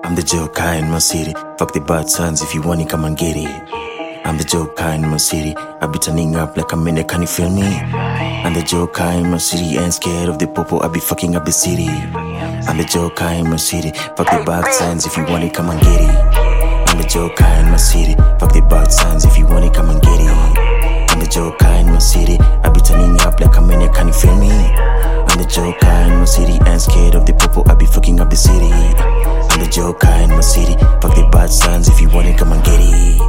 I'm the joker in my city. Fuck the bad sons, if you want it, come and get it. I'm the joker in my city. I be turning up like a minute, can you feel me? I'm the joker in my city. Ain't scared of the popo, I be fucking up the city. I'm the joker in my city. Fuck the bad sons, if you want it, come and get it. I'm the joker in my city. Fuck the bad sons, if you want it, come and get it. I'm the joker in my city. I be turning up like a minute, can you feel me? I'm the joker in my city. Ain't scared of the popo, I be fucking up the city. I'm the joker in my city. Fuck the bad sons, if you want it, come and get it.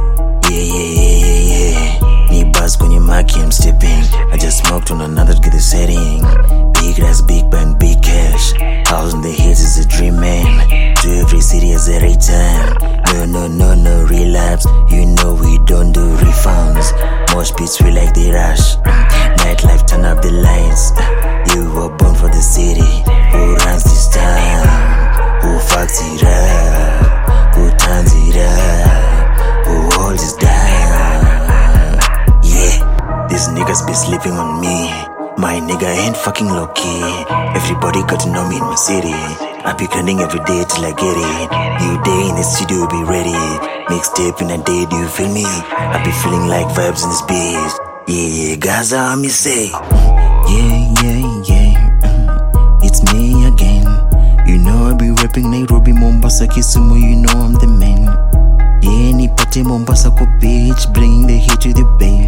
Yeah. Need buzz kwenye maki, I'm stepping. I just smoked on another, get the setting. Big ass, big bang, big cash. House in the hills is a dream, man. To every city as a return. No relapse. You know we don't do refunds. More speeds, we like the rush. Nightlife, turn up the lights. You were born for the city. Who runs this town? Who fucks it up? Who turns it up? Who holds it down? Yeah, these niggas be sleeping on me. My nigga ain't fucking low-key. Everybody got to know me in my city. I be grinding every day till I get it. New day in the studio, be ready. Mixtape in a day, do you feel me? I be feeling like vibes in this beat. Yeah, Gaza, me say. Yeah. It's me again. You know I be rapping Nairobi, Mombasa, Kisumu, you know I'm the man. Yeah, nipate Mombasa ko beach, bring the heat to the bay.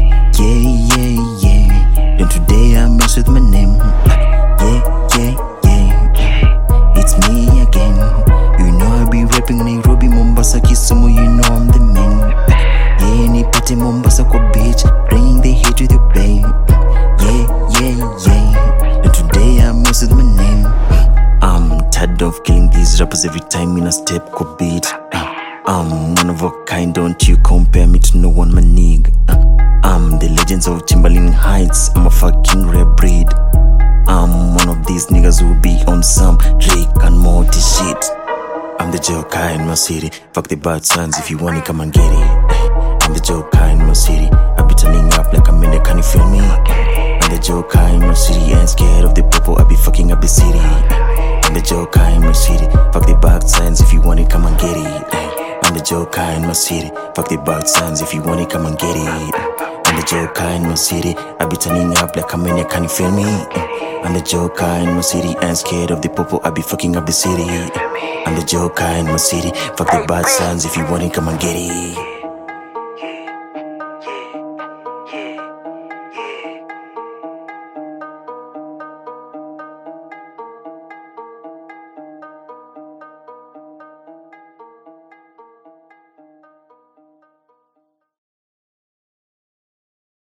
Yeah. Then today I mess with my name. Yeah. It's me again. You know I be rapping Nairobi, Mombasa, Kisumu, you know I'm the man. Yeah, nipate Mombasa ko beach, bring the heat to the bay. Yeah. Then today I mess with my name. I'm tired of killing these rappers every time in a step ko beat. I'm one of a kind, don't you compare me to no one, my nigga. I'm the legends of Timberline Heights, I'm a fucking rare breed. I'm one of these niggas who be on some Rick and Morty shit. I'm the joker in my city. Fuck the bad sons, if you want it, come and get it. I'm the joker in my city. I be turning up like a minute, can you feel me? I'm the joker in my city. Ain't scared of the popo, I be fucking up the city. I'm the joker in my city. Fuck the bad sons, if you want it, come and get it. I'm the joker in my city. Fuck the bad sons, if you want it, come and get it. I'm the joker in my city. I be turning up like a minute, can you feel me? I'm the joker in my city. Ain't scared of the popo, I be fucking up the city. I'm the joker in my city. Fuck the bad sons, if you want it, come and get it.